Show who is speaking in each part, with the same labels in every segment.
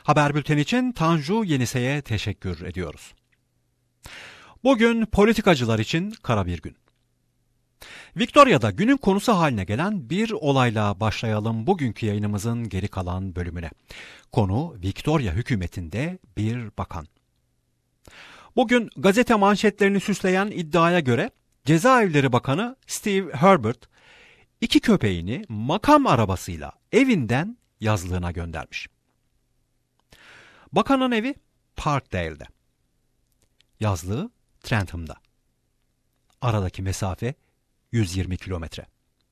Speaker 1: Haber bülteni için Tanju Yenise'ye teşekkür ediyoruz. Bugün politikacılar için kara bir gün. Victoria'da günün konusu haline gelen bir olayla başlayalım bugünkü yayınımızın geri kalan bölümüne. Konu Victoria hükümetinde bir bakan. Bugün gazete manşetlerini süsleyen iddiaya göre Cezaevleri Bakanı Steve Herbert 2 köpeğini makam arabasıyla evinden yazlığına göndermiş. Bakanın evi Parkdale'de. Yazlığı Trentham'da. Aradaki mesafe 120 kilometre.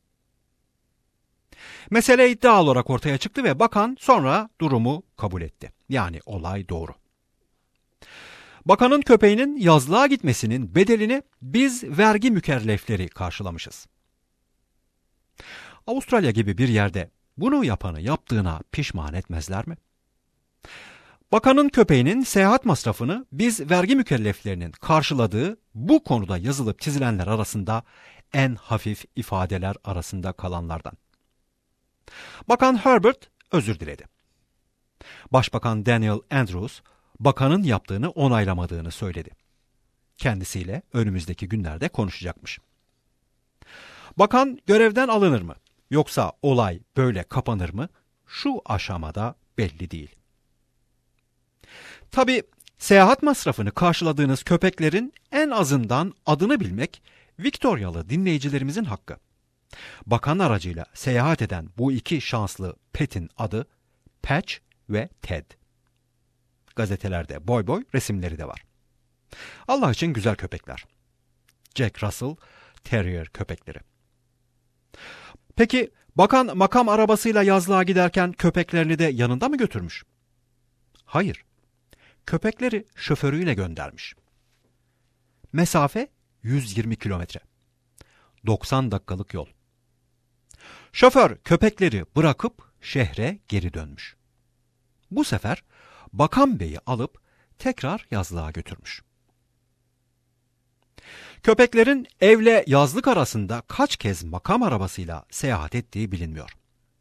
Speaker 1: Mesele iddia olarak ortaya çıktı ve bakan sonra durumu kabul etti. Yani olay doğru. Bakanın köpeğinin yazlığa gitmesinin bedelini biz vergi mükellefleri karşılamışız. Avustralya gibi bir yerde bunu yapanı yaptığına pişman etmezler mi? Bakanın köpeğinin seyahat masrafını biz vergi mükelleflerinin karşıladığı bu konuda yazılıp çizilenler arasında en hafif ifadeler arasında kalanlardan. Bakan Herbert özür diledi. Başbakan Daniel Andrews, bakanın yaptığını onaylamadığını söyledi. Kendisiyle önümüzdeki günlerde konuşacakmış. Bakan görevden alınır mı? Yoksa olay böyle kapanır mı? Şu aşamada belli değil. Tabii seyahat masrafını karşıladığınız köpeklerin en azından adını bilmek Victorialı dinleyicilerimizin hakkı. Bakan aracıyla seyahat eden bu 2 şanslı petin adı Patch ve Ted. Gazetelerde boy boy resimleri de var. Allah için güzel köpekler. Jack Russell Terrier köpekleri. Peki bakan makam arabasıyla yazlığa giderken köpeklerini de yanında mı götürmüş? Hayır. Köpekleri şoförüyle göndermiş. Mesafe 120 kilometre. 90 dakikalık yol. Şoför köpekleri bırakıp şehre geri dönmüş. Bu sefer bakan beyi alıp tekrar yazlığa götürmüş. Köpeklerin evle yazlık arasında kaç kez makam arabasıyla seyahat ettiği bilinmiyor.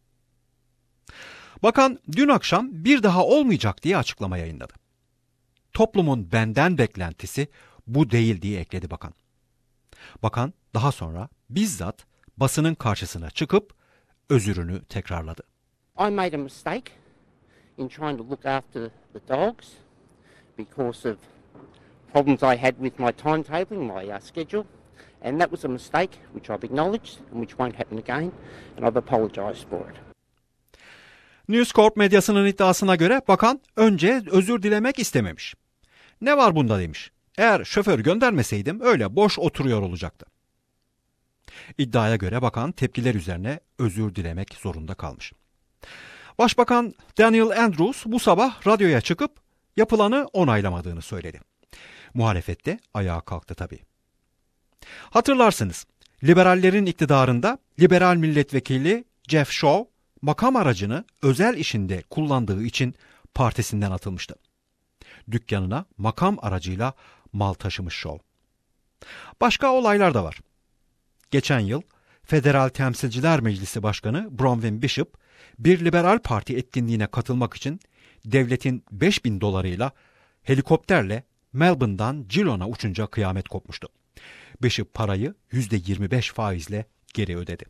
Speaker 1: Bakan dün akşam bir daha olmayacak diye açıklama yayınladı. Toplumun benden beklentisi bu değil diye ekledi bakan. Bakan daha sonra bizzat basının karşısına çıkıp özürünü tekrarladı.
Speaker 2: I made a mistake in trying to look after the dogs because of problems I had with my timetabling, my schedule, and that was a mistake which I've acknowledged and which won't happen again, and I've apologised for it.
Speaker 1: News Corp medyasının iddiasına göre bakan önce özür dilemek istememiş. Ne var bunda demiş. Eğer şoför göndermeseydim öyle boş oturuyor olacaktı. İddiaya göre bakan tepkiler üzerine özür dilemek zorunda kalmış. Başbakan Daniel Andrews bu sabah radyoya çıkıp yapılanı onaylamadığını söyledi. Muhalefet de ayağa kalktı tabii. Hatırlarsınız, liberallerin iktidarında liberal milletvekili Jeff Shaw makam aracını özel işinde kullandığı için partisinden atılmıştı. Dükkanına makam aracıyla mal taşımış Shaw. Başka olaylar da var. Geçen yıl Federal Temsilciler Meclisi Başkanı Bronwyn Bishop bir liberal parti etkinliğine katılmak için devletin $5.000 helikopterle Melbourne'dan Geelong'a uçunca kıyamet kopmuştu. Bishop parayı %25 faizle geri ödedi.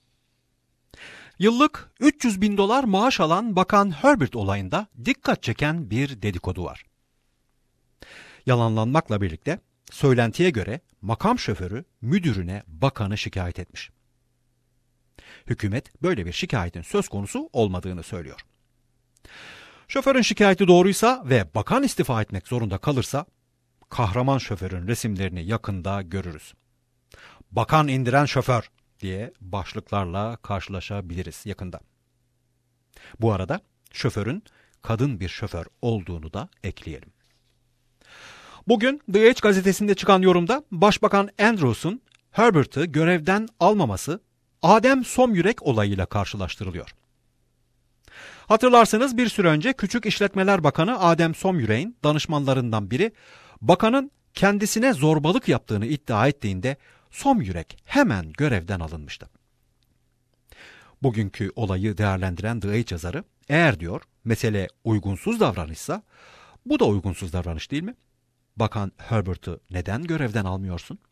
Speaker 1: Yıllık $300.000 maaş alan Bakan Herbert olayında dikkat çeken bir dedikodu var. Yalanlanmakla birlikte söylentiye göre makam şoförü müdürüne bakanı şikayet etmiş. Hükümet böyle bir şikayetin söz konusu olmadığını söylüyor. Şoförün şikayeti doğruysa ve bakan istifa etmek zorunda kalırsa kahraman şoförün resimlerini yakında görürüz. Bakan indiren şoför diye başlıklarla karşılaşabiliriz yakında. Bu arada şoförün kadın bir şoför olduğunu da ekleyelim. Bugün The Age gazetesinde çıkan yorumda Başbakan Andrews'un Herbert'ı görevden almaması Adem Somyürek olayıyla karşılaştırılıyor. Hatırlarsanız bir süre önce Küçük İşletmeler Bakanı Adem Somyürek'in danışmanlarından biri bakanın kendisine zorbalık yaptığını iddia ettiğinde Somyürek hemen görevden alınmıştı. Bugünkü olayı değerlendiren The Age yazarı, eğer diyor mesele uygunsuz davranışsa bu da uygunsuz davranış değil mi? Bakan Herbert'ı neden görevden almıyorsun?